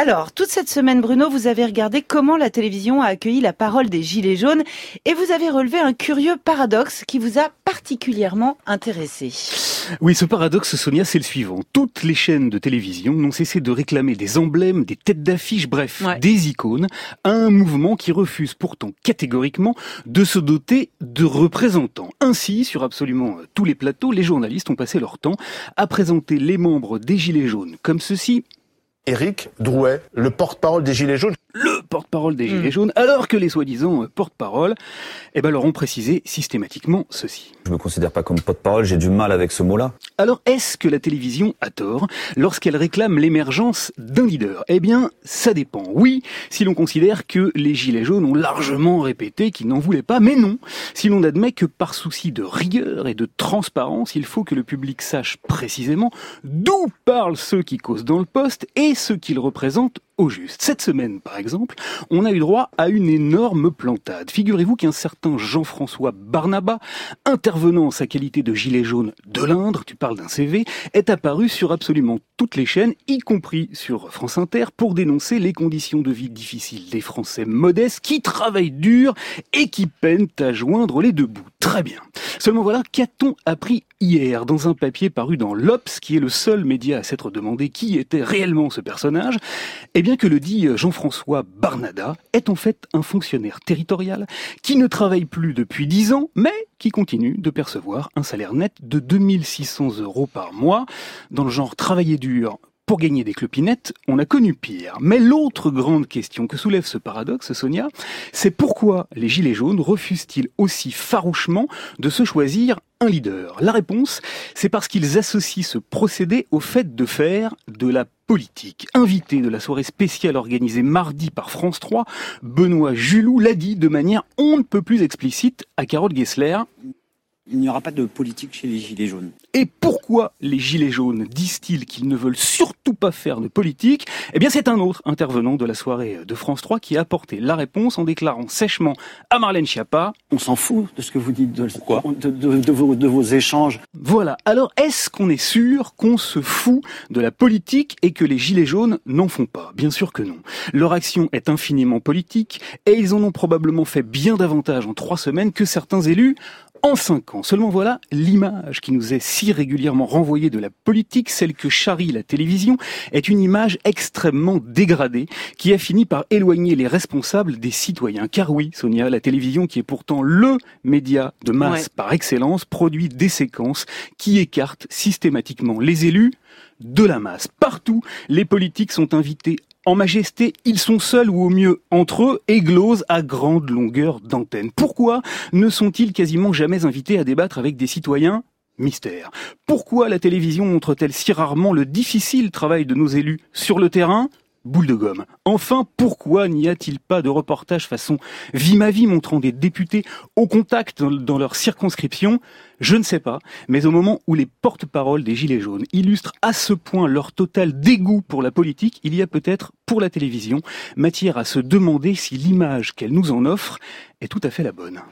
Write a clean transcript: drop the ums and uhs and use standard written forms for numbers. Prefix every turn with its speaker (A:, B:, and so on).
A: Alors, toute cette semaine, Bruno, vous avez regardé comment la télévision a accueilli la parole des Gilets jaunes et vous avez relevé un curieux paradoxe qui vous a particulièrement intéressé.
B: Oui, ce paradoxe, Sonia, c'est le suivant. Toutes les chaînes de télévision n'ont cessé de réclamer des emblèmes, des têtes d'affiche, bref, des icônes, à un mouvement qui refuse pourtant catégoriquement de se doter de représentants. Ainsi, sur absolument tous les plateaux, les journalistes ont passé leur temps à présenter les membres des Gilets jaunes comme ceci.
C: Éric Drouet, le porte-parole des Gilets jaunes.
B: Le porte-parole des Gilets jaunes, alors que les soi-disant porte-parole, leur ont précisé systématiquement ceci.
D: Je me considère pas comme porte-parole, j'ai du mal avec ce mot-là.
B: Alors, est-ce que la télévision a tort lorsqu'elle réclame l'émergence d'un leader ? Eh bien, ça dépend. Oui, si l'on considère que les Gilets jaunes ont largement répété qu'ils n'en voulaient pas, mais non, si l'on admet que par souci de rigueur et de transparence, il faut que le public sache précisément d'où parlent ceux qui causent dans le poste et ceux qu'ils représentent au juste. Cette semaine, par exemple, on a eu droit à une énorme plantade. Figurez-vous qu'un certain Jean-François Barnaba, intervenant en sa qualité de gilet jaune de l'Indre, tu parles d'un CV, est apparu sur absolument toutes les chaînes, y compris sur France Inter, pour dénoncer les conditions de vie difficiles des Français modestes qui travaillent dur et qui peinent à joindre les deux bouts. Très bien. Seulement voilà, qu'a-t-on appris hier dans un papier paru dans l'Obs, qui est le seul média à s'être demandé qui était réellement ce personnage ? Eh bien que le dit Jean-François Barnada est en fait un fonctionnaire territorial qui ne travaille plus depuis 10 ans, mais qui continue de percevoir un salaire net de 2600 € par mois. Dans le genre travailler dur pour gagner des clopinettes, on a connu pire. Mais l'autre grande question que soulève ce paradoxe, Sonia, c'est pourquoi les Gilets jaunes refusent-ils aussi farouchement de se choisir un leader ? La réponse, c'est parce qu'ils associent ce procédé au fait de faire de la politique. Invité de la soirée spéciale organisée mardi par France 3, Benoît Juloux l'a dit de manière on ne peut plus explicite à Carole Gessler.
E: Il n'y aura pas de politique chez les Gilets jaunes.
B: Et pourquoi les Gilets jaunes disent-ils qu'ils ne veulent surtout pas faire de politique ? Eh bien, c'est un autre intervenant de la soirée de France 3 qui a apporté la réponse en déclarant sèchement à Marlène Schiappa.
E: On s'en fout de ce que vous dites, de vos échanges.
B: Voilà. Alors, est-ce qu'on est sûr qu'on se fout de la politique et que les Gilets jaunes n'en font pas ? Bien sûr que non. Leur action est infiniment politique et ils en ont probablement fait bien davantage en 3 semaines que certains élus en 5 ans. Seulement voilà, l'image qui nous est si régulièrement renvoyée de la politique, celle que charrie la télévision, est une image extrêmement dégradée qui a fini par éloigner les responsables des citoyens. Car oui, Sonia, la télévision, qui est pourtant le média de masse par excellence, produit des séquences qui écartent systématiquement les élus de la masse. Partout, les politiques sont invités en majesté, ils sont seuls ou au mieux entre eux et glosent à grande longueur d'antenne. Pourquoi ne sont-ils quasiment jamais invités à débattre avec des citoyens ? Mystère. Pourquoi la télévision montre-t-elle si rarement le difficile travail de nos élus sur le terrain ? Boule de gomme. Enfin, pourquoi n'y a-t-il pas de reportage façon Vie ma vie montrant des députés au contact dans leur circonscription ? Je ne sais pas, mais au moment où les porte-paroles des Gilets jaunes illustrent à ce point leur total dégoût pour la politique, il y a peut-être, pour la télévision, matière à se demander si l'image qu'elle nous en offre est tout à fait la bonne.